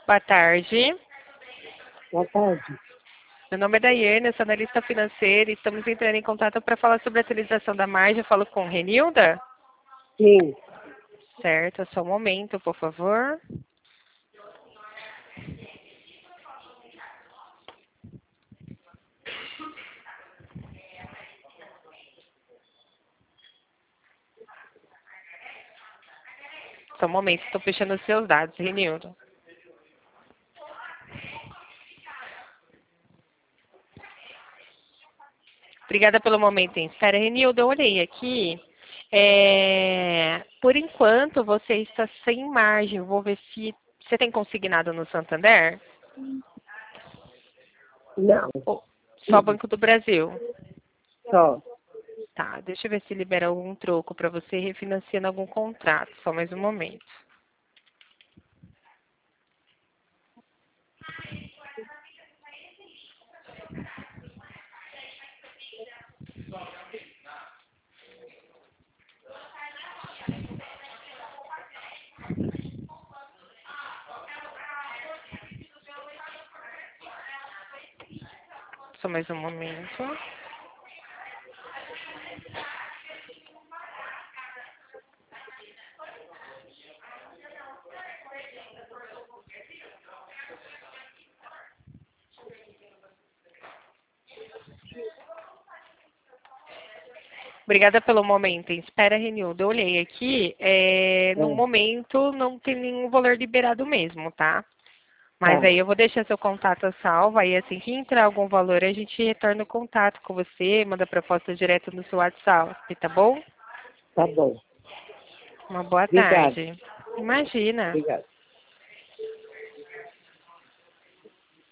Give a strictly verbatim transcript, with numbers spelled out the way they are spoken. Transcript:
Boa tarde. Boa tarde. Meu nome é Daiane, eu sou analista financeira e estamos entrando em contato para falar sobre a atualização da margem. Eu falo com Renilda? Sim. Certo, só um momento, por favor. Só um momento, estou fechando os seus dados, Renilda. Obrigada pelo momento em espera. Renilda, eu olhei aqui. É, Por enquanto, você está sem margem. Vou ver se você tem consignado no Santander? Não. Ou só Banco do Brasil? Só. Tá, deixa eu ver se libera algum troco para você refinanciando algum contrato. Só mais um momento. Só mais um momento. Obrigada pelo momento. Espera, Renildo. Eu olhei aqui. É, no É. momento, não tem nenhum valor liberado mesmo, tá? Mas Tá. aí eu vou deixar seu contato salvo. Aí assim que entrar algum valor, a gente retorna o contato com você, manda proposta direto no seu WhatsApp, tá bom? Tá bom. Uma boa Obrigado. tarde. Imagina. Obrigado.